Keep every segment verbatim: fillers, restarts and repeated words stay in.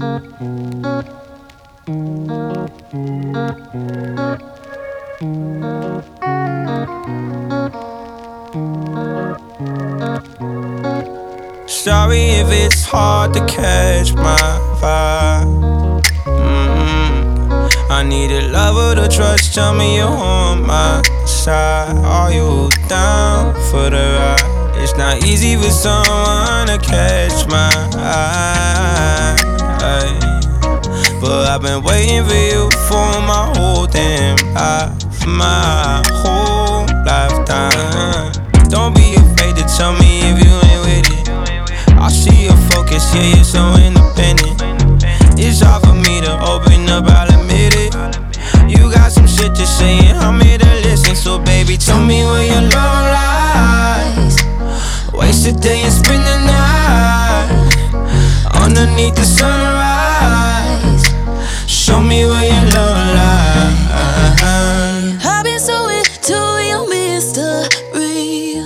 Sorry if it's hard to catch my vibe. mm-hmm. I need a lover to trust, tell me you're on my side. Are you down for the ride? It's not easy for someone to catch my eye, but I've been waiting for you for my whole damn life, my whole lifetime. Don't be afraid to tell me if you ain't with it. I see your focus, yeah, you're so independent. It's hard for me to open up, I'll admit it. You got some shit to say and I'm here to listen. So baby, tell me where your love lies. Waste a day and spend the night underneath the sunrise. Show me where your love lies. I've been so into your mystery.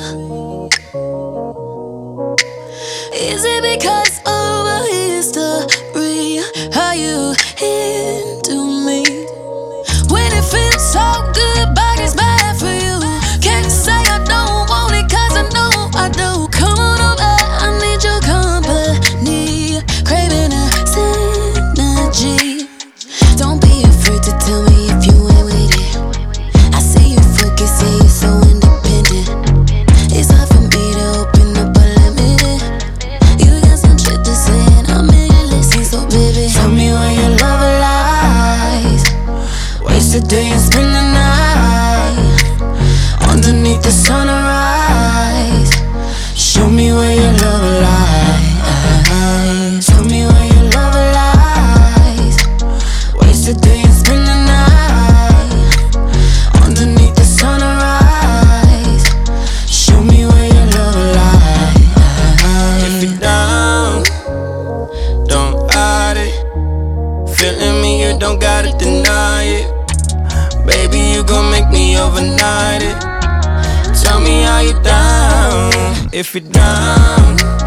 Is it because of a history? Are you into me? When it feels so good, but it's bad for you. Can't say I don't want it, cause I know I do. Come on over, I need your company. Craving a synergy. Don't be afraid to tell me if you ain't with it. I see you focus, yeah, you're so independent. It's hard for me to open up, but let me in. You got some shit to say and I'm here to listen. So baby, tell me where your love lies. Waste a day and spend the night underneath the sunrise. Show me where your love lies. Tell me where your love lies. Waste a day and spend the night underneath the sunrise. Show me where your love lies. If you're down, don't hide it. Feeling me, you don't gotta deny it. Baby, you gon' make me overnight it. Tell me how you down. If you're down,